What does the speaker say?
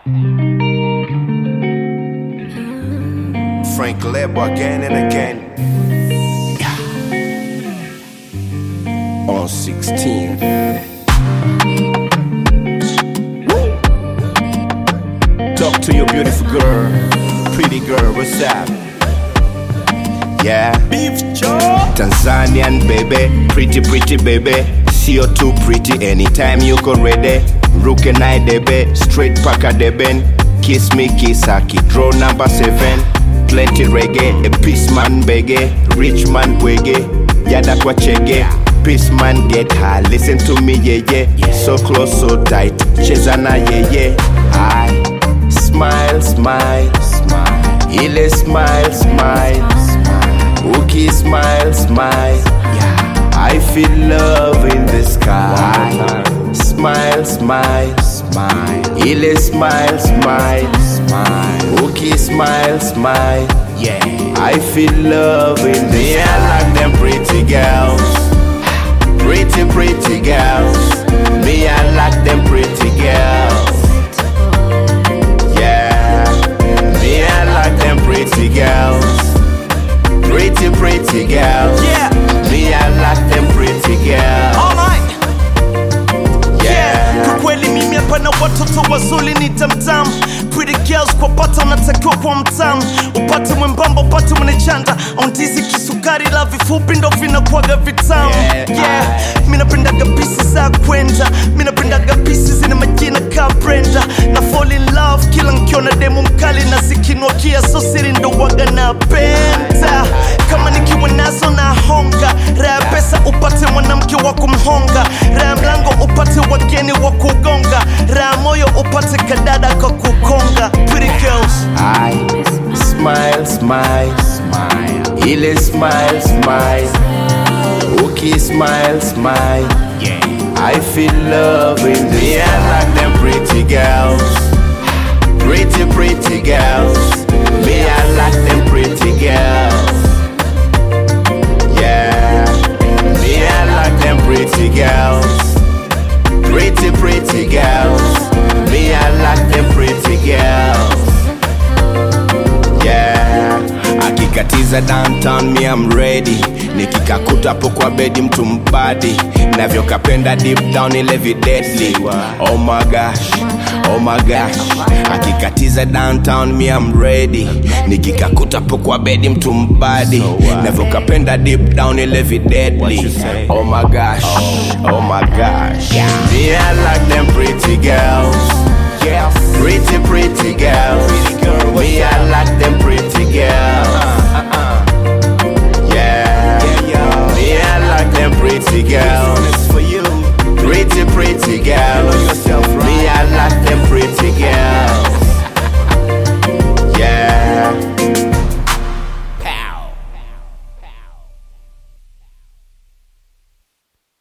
Frank Lebo again and again. On 16. Talk to your beautiful girl, pretty girl, what's up? Yeah. Beef Joe. Tanzanian baby, pretty baby. See you too pretty anytime you go ready. Ruke nai debe, straight paka deben. Kiss me kisaki, draw number 7. Plenty reggae, a peace man bege. Rich man wege, yada kwa chege. Peace man get high, listen to me yeah. So close, so tight, chezana yeah. I smile, smile, smile. Ile smile, smile. Uki smile, smile. I feel love in the sky. Smile, smile, smile. Ile smile, smile, smile. Uki smile, smile. Yeah, I feel love in the air. I like them pretty girls, pretty girls. Me, I like them pretty girls. Yeah, me, I like them pretty girls, pretty girls. Yeah. Me, I like them pretty girls. Alright. Yeah. Kwa kweli mimi hapa na watoto wazuri ni tamtam. Pretty girls kwa pata unatakiwa kwa mtam. Upate mwembamba upate mwenechanda. Ondizi kisukari la vifupi ndo vinakuwaga vitamu. Yeah. Mina pendaga pieces za kwenda. Mina pendaga pieces zina majina ka Brenda. Na fall in love kila nkiona demo mkali na zikinwa kia so siri ndo waga na penta. Kama nikiwa nazo na honga. Raya pesa upate mwanamke wa kumhonga. Raya mlango upate wageni wa kugonga. Raya moyo upate kadada kwa kukonga. Pretty girls, I smile, smile, smile. Ile smile, smile. Uki smile, smile. Yeah, I feel love in the air. I like them pretty girls, pretty girls. Me, I like them pretty girls. Yeah, me, I like them pretty girls, pretty girls. Me, I like them pretty girls. Yeah, akikatiza downtown me I'm ready. Nikikakuta hapo kwa bedi mtu mbadi. Navyo kapenda deep down ile deadly. Oh my gosh. Akikatiza downtown me I'm ready. Nikikakuta hapo kwa bedi mtu mbadi. Navyo kapenda deep down ile deadly. Oh my gosh. Me, I like them pretty girls. Yeah, pretty girls. Me, I like them pretty girls. Yeah, me, I like them pretty girls. Pretty girls. Me, I like them pretty girls.